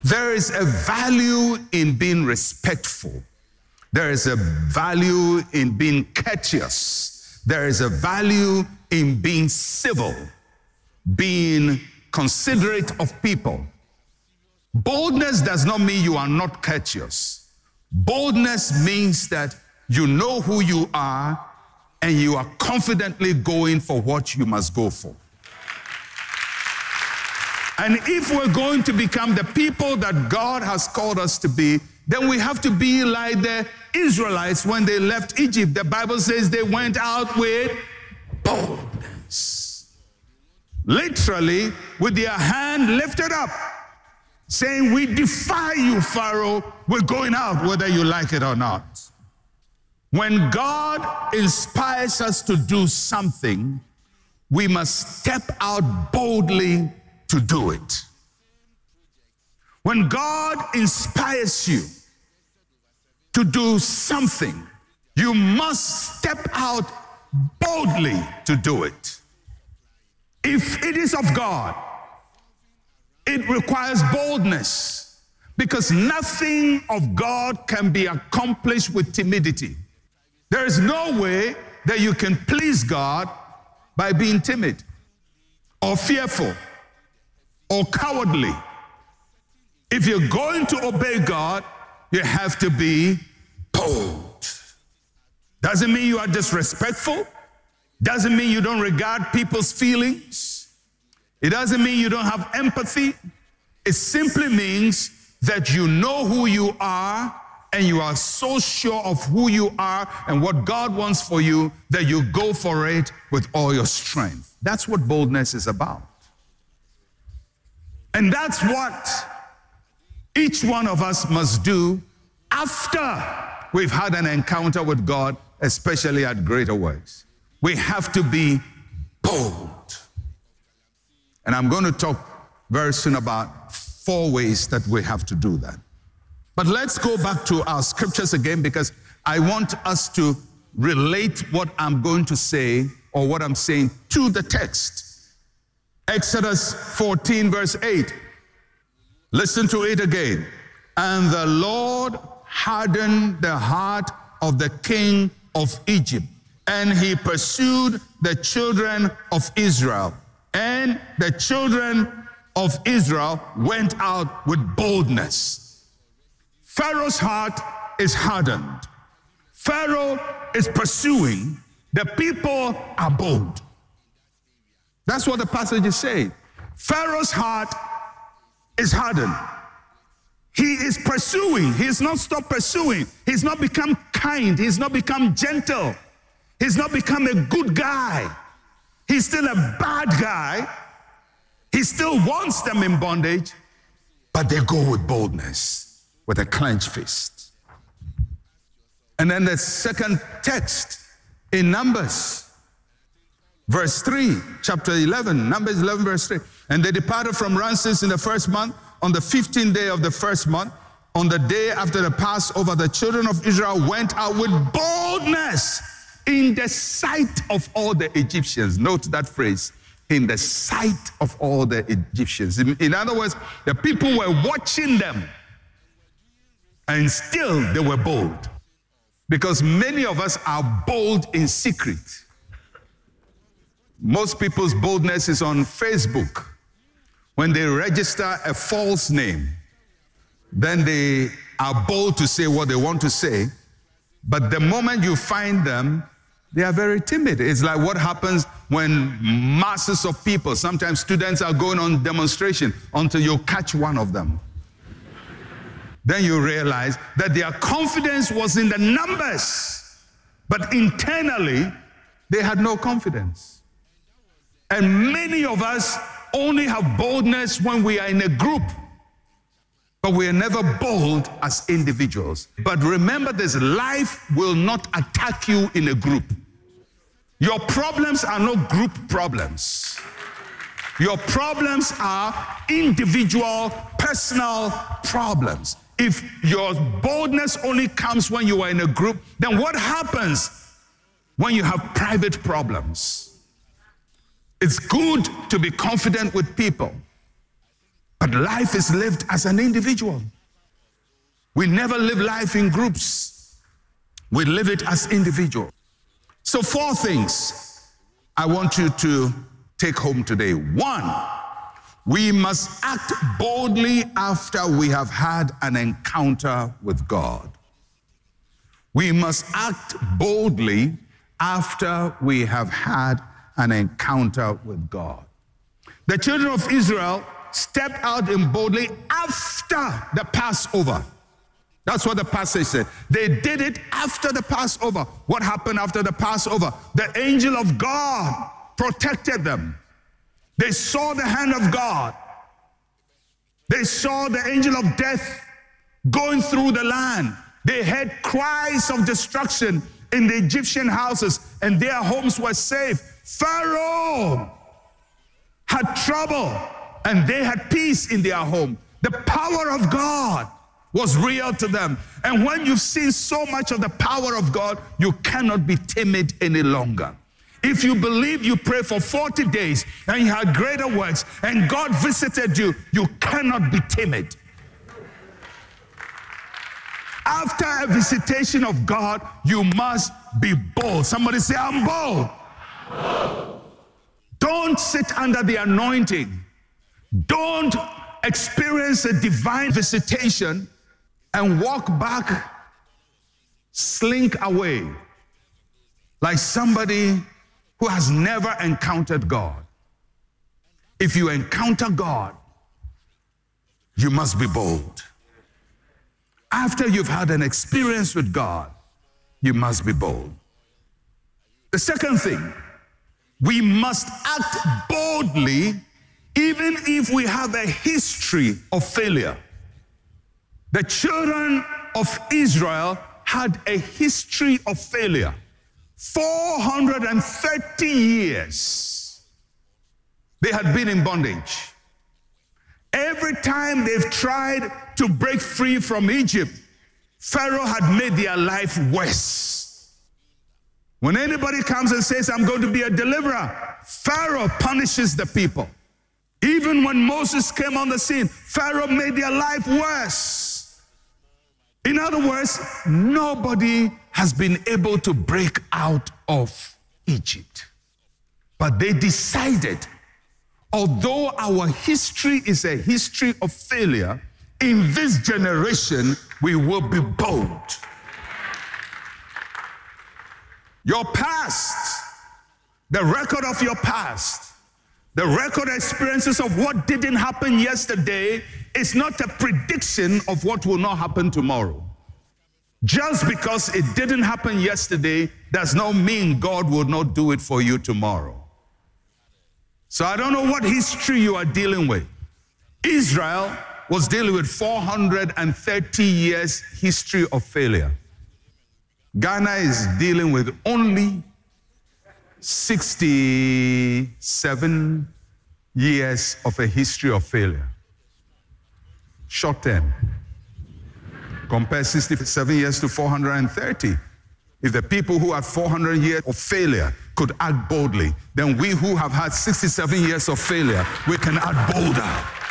There is a value in being respectful. There is a value in being courteous. There is a value in being civil, being considerate of people. Boldness does not mean you are not courteous. Boldness means that you know who you are and you are confidently going for what you must go for. And if we're going to become the people that God has called us to be, then we have to be like the Israelites when they left Egypt. The Bible says they went out with boldness. Literally, with their hand lifted up, saying, we defy you, Pharaoh. We're going out whether you like it or not. When God inspires us to do something, we must step out boldly to do it. When God inspires you to do something, you must step out boldly to do it. If it is of God, it requires boldness, because nothing of God can be accomplished with timidity. There is no way that you can please God by being timid or fearful or cowardly. If you're going to obey God, you have to be bold. Doesn't mean you are disrespectful. Doesn't mean you don't regard people's feelings. It doesn't mean you don't have empathy. It simply means that you know who you are and you are so sure of who you are and what God wants for you that you go for it with all your strength. That's what boldness is about. And that's what each one of us must do after we've had an encounter with God, especially at Greater Works. We have to be bold. And I'm going to talk very soon about 4 ways that we have to do that. But let's go back to our scriptures again, because I want us to relate what I'm going to say or what I'm saying to the text. Exodus 14 verse 8. Listen to it again. And the Lord hardened the heart of the king of Egypt, and he pursued the children of Israel. And the children of Israel went out with boldness. Pharaoh's heart is hardened. Pharaoh is pursuing. The people are bold. That's what the passage is saying. Pharaoh's heart is hardened. He is pursuing. He has not stopped pursuing. He's not become kind. He's not become gentle. He's not become a good guy. He's still a bad guy. He still wants them in bondage, but they go with boldness, with a clenched fist. And then the second text in Numbers, verse 3, chapter 11, Numbers 11, verse 3. And they departed from Ramses in the first month, on the 15th day of the first month, on the day after the Passover, the children of Israel went out with boldness in the sight of all the Egyptians. Note that phrase, in the sight of all the Egyptians. In other words, the people were watching them, and still they were bold. Because many of us are bold in secret. Most people's boldness is on Facebook. When they register a false name, then they are bold to say what they want to say. But the moment you find them, they are very timid. It's like what happens when masses of people, sometimes students are going on demonstration until you catch one of them. Then you realize that their confidence was in the numbers, but internally, they had no confidence. And many of us only have boldness when we are in a group, but we are never bold as individuals. But remember this, life will not attack you in a group. Your problems are not group problems. Your problems are individual, personal problems. If your boldness only comes when you are in a group, then what happens when you have private problems? It's good to be confident with people. But life is lived as an individual. We never live life in groups. We live it as individual. So 4 things I want you to take home today. 1, we must act boldly after we have had an encounter with God. We must act boldly after we have had an encounter with God. The children of Israel stepped out in boldly after the Passover. That's what the passage said. They did it after the Passover. What happened after the Passover? The angel of God protected them. They saw the hand of God. They saw the angel of death going through the land. They heard cries of destruction in the Egyptian houses, and their homes were safe. Pharaoh had trouble, and they had peace in their home. The power of God was real to them. And when you've seen so much of the power of God, you cannot be timid any longer. If you believe, you pray for 40 days and you had greater works and God visited you, you cannot be timid. After a visitation of God, you must be bold. Somebody say, I'm bold. Don't sit under the anointing. Don't experience a divine visitation and walk back, slink away like somebody who has never encountered God. If you encounter God, you must be bold. After you've had an experience with God, you must be bold. The second thing, we must act boldly even if we have a history of failure. The children of Israel had a history of failure. 430 years they had been in bondage. Every time they've tried to break free from Egypt, Pharaoh had made their life worse. When anybody comes and says, I'm going to be a deliverer, Pharaoh punishes the people. Even when Moses came on the scene, Pharaoh made their life worse. In other words, nobody has been able to break out of Egypt. But they decided, although our history is a history of failure, in this generation, we will be bold. Your past, the record of your past, the record experiences of what didn't happen yesterday is not a prediction of what will not happen tomorrow. Just because it didn't happen yesterday does not mean God will not do it for you tomorrow. So I don't know what history you are dealing with. Israel was dealing with 430 years history of failure. Ghana is dealing with only 67 years of a history of failure. Short term. Compare 67 years to 430. If the people who had 400 years of failure could act boldly, then we who have had 67 years of failure, we can act bolder.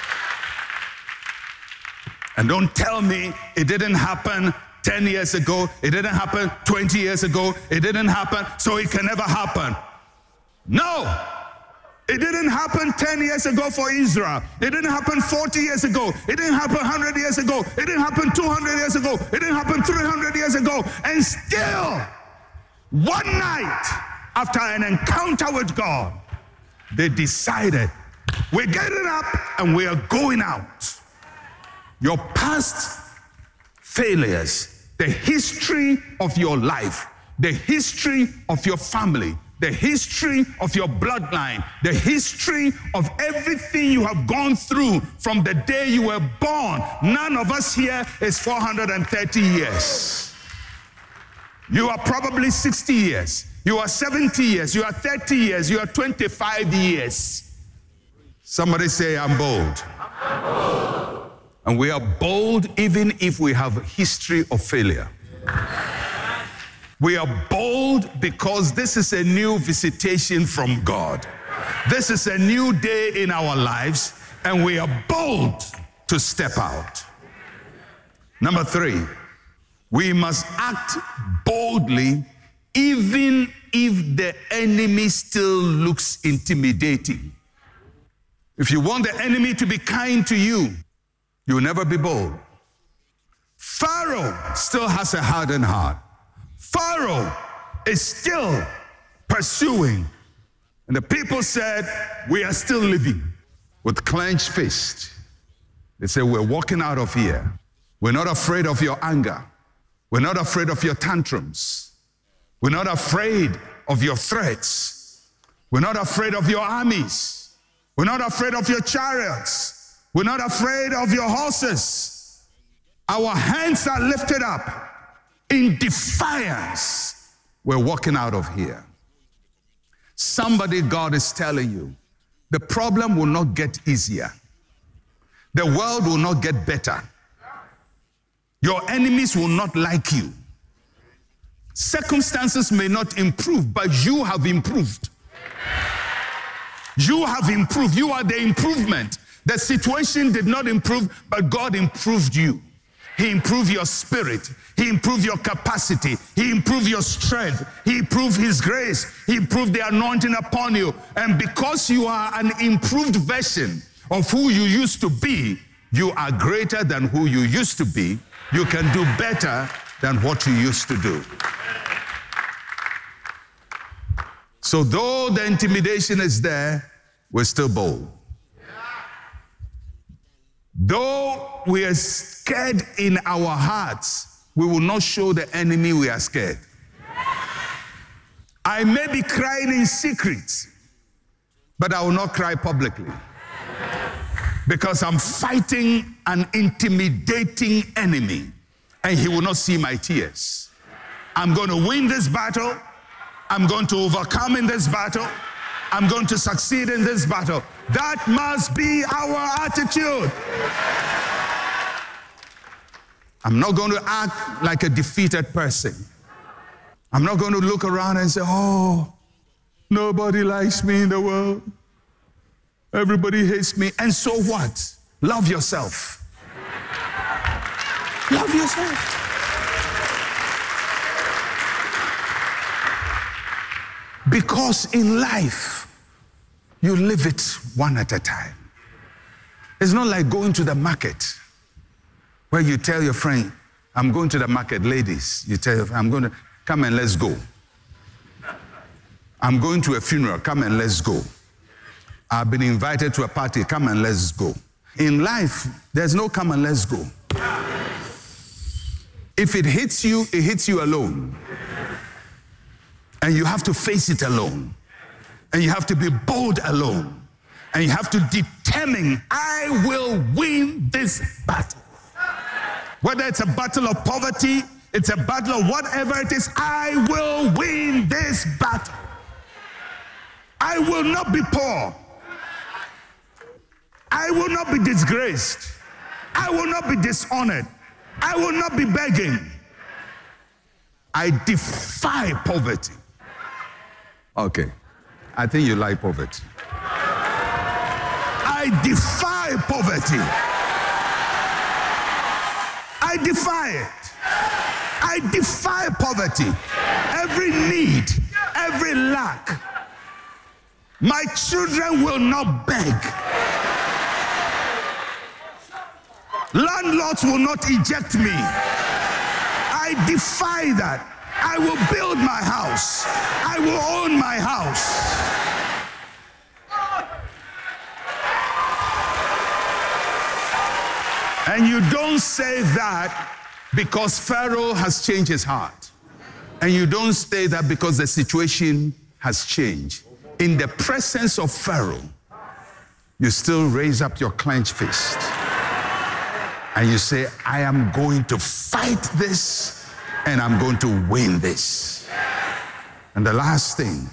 And don't tell me it didn't happen 10 years ago, it didn't happen 20 years ago, it didn't happen, so it can never happen. No! It didn't happen 10 years ago for Israel. It didn't happen 40 years ago. It didn't happen 100 years ago. It didn't happen 200 years ago. It didn't happen 300 years ago. And still, one night after an encounter with God, they decided, we're getting up and we are going out. Your past failures, the history of your life, the history of your family, the history of your bloodline, the history of everything you have gone through from the day you were born. None of us here is 430 years. You are probably 60 years. You are 70 years. You are 30 years. You are 25 years. Somebody say, I'm bold. I'm bold. And we are bold even if we have a history of failure. We are bold because this is a new visitation from God. This is a new day in our lives, and we are bold to step out. Number 3, we must act boldly even if the enemy still looks intimidating. If you want the enemy to be kind to you, you'll never be bold. Pharaoh still has a hardened heart. Pharaoh is still pursuing. And the people said, we are still living with clenched fist. They said, we're walking out of here. We're not afraid of your anger. We're not afraid of your tantrums. We're not afraid of your threats. We're not afraid of your armies. We're not afraid of your chariots. We're not afraid of your horses. Our hands are lifted up in defiance. We're walking out of here. Somebody, God is telling you, the problem will not get easier. The world will not get better. Your enemies will not like you. Circumstances may not improve, but you have improved. You have improved. You are the improvement. The situation did not improve, but God improved you. He improved your spirit. He improved your capacity. He improved your strength. He improved His grace. He improved the anointing upon you. And because you are an improved version of who you used to be, you are greater than who you used to be. You can do better than what you used to do. So though the intimidation is there, we're still bold. Though we are scared in our hearts, we will not show the enemy we are scared. I may be crying in secret, but I will not cry publicly. Because I'm fighting an intimidating enemy, and he will not see my tears. I'm going to win this battle. I'm going to overcome in this battle. I'm going to succeed in this battle. That must be our attitude. I'm not going to act like a defeated person. I'm not going to look around and say, oh, nobody likes me in the world. Everybody hates me. And so what? Love yourself. Love yourself. Because in life, you live it one at a time. It's not like going to the market where you tell your friend, I'm going to the market, ladies. You tell your friend, I'm going to, come and let's go. I'm going to a funeral, come and let's go. I've been invited to a party, come and let's go. In life, there's no come and let's go. If it hits you alone. And you have to face it alone. And you have to be bold alone. And you have to determine, I will win this battle. Whether it's a battle of poverty, it's a battle of whatever it is, I will win this battle. I will not be poor. I will not be disgraced. I will not be dishonored. I will not be begging. I defy poverty. Okay, I think you like poverty. I defy poverty. I defy it. I defy poverty. Every need, every lack. My children will not beg. Landlords will not eject me. I defy that. I will build my house. I will own my house. And you don't say that because Pharaoh has changed his heart. And you don't say that because the situation has changed. In the presence of Pharaoh, you still raise up your clenched fist. And you say, I am going to fight this. And I'm going to win this. And the last thing,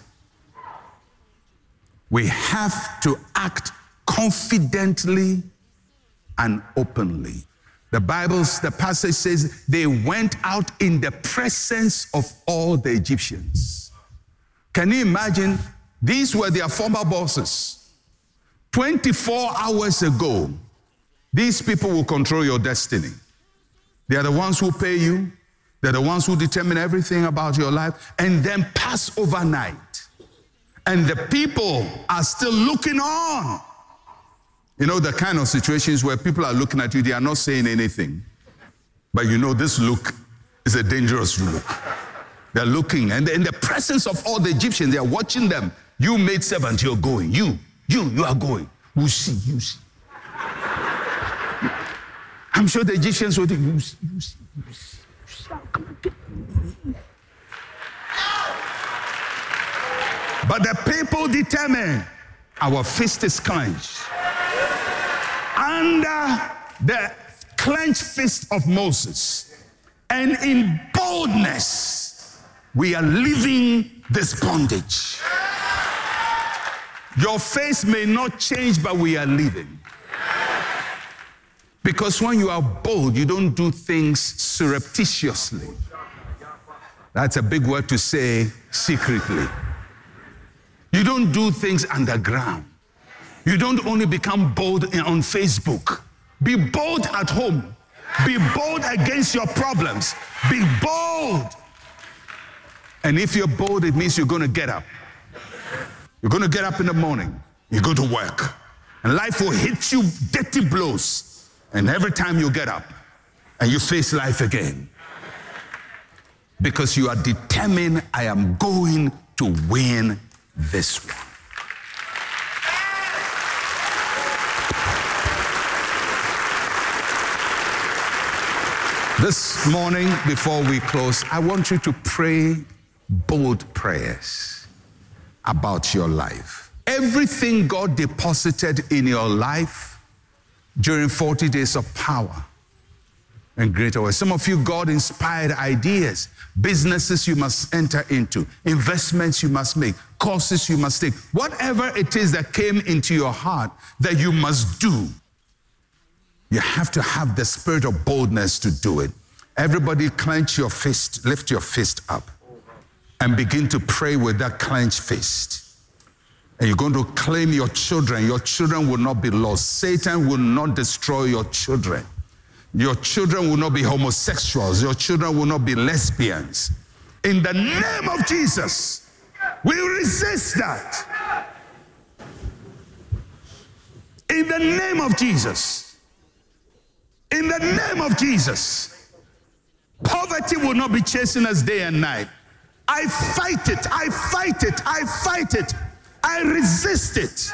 we have to act confidently and openly. The passage says, they went out in the presence of all the Egyptians. Can you imagine? These were their former bosses. 24 hours ago, these people will control your destiny. They are the ones who pay you. They're the ones who determine everything about your life, and then pass overnight. And the people are still looking on. You know, the kind of situations where people are looking at you, they are not saying anything. But you know, this look is a dangerous look. They're looking, and in the presence of all the Egyptians, they are watching them. You maid servant, you're going. You are going. You see. I'm sure the Egyptians would think, you see. But the people determined, our fist is clenched. Under the clenched fist of Moses, and in boldness, we are leaving this bondage. Your face may not change, but we are leaving. Because when you are bold, you don't do things surreptitiously. That's a big word to say secretly. You don't do things underground. You don't only become bold on Facebook. Be bold at home. Be bold against your problems. Be bold. And if you're bold, it means you're going to get up. You're going to get up in the morning. You're going to work. And life will hit you dirty blows. And every time you get up and you face life again. Because you are determined, I am going to win this one. This morning, before we close, I want you to pray bold prayers about your life. Everything God deposited in your life during 40 days of power and greater works. Some of you, God inspired ideas, businesses you must enter into, investments you must make, courses you must take, whatever it is that came into your heart that you must do. You have to have the spirit of boldness to do it. Everybody clench your fist, lift your fist up and begin to pray with that clenched fist. And you're going to claim your children. Your children will not be lost. Satan will not destroy your children. Your children will not be homosexuals. Your children will not be lesbians. In the name of Jesus, we resist that. In the name of Jesus. In the name of Jesus. Poverty will not be chasing us day and night. I fight it. I fight it. I fight it. I resist it.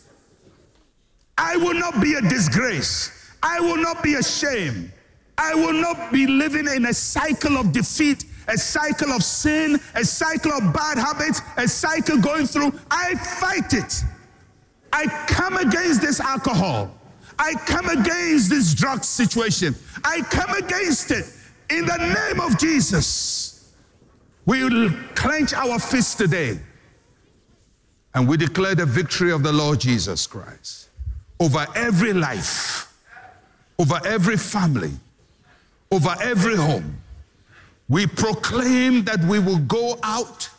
I will not be a disgrace. I will not be ashamed. I will not be living in a cycle of defeat, a cycle of sin, a cycle of bad habits, a cycle going through. I fight it. I come against this alcohol. I come against this drug situation. I come against it in the name of Jesus. We will clench our fists today and we declare the victory of the Lord Jesus Christ over every life, over every family, over every home. We proclaim that we will go out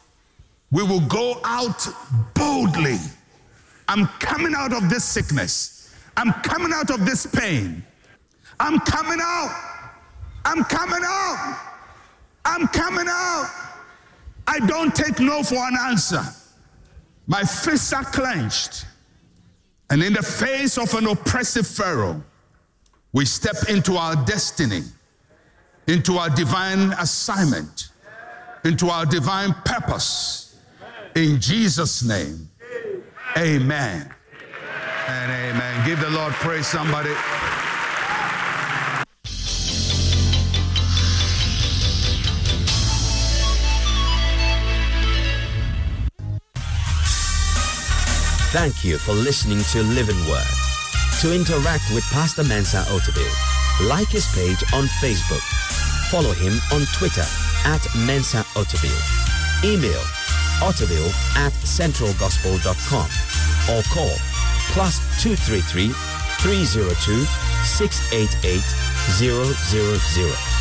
boldly. I'm coming out of this sickness. I'm coming out of this pain. I'm coming out. I'm coming out. I'm coming out. I don't take no for an answer. My fists are clenched. And in the face of an oppressive Pharaoh, we step into our destiny, into our divine assignment, into our divine purpose. In Jesus' name, amen. And amen. Give the Lord praise, somebody. Thank you for listening to Living Word. To interact with Pastor Mensa Otabil, like his page on Facebook. Follow him on Twitter @Mensa Otabil. Email otabil@centralgospel.com or call +233 302 688 000.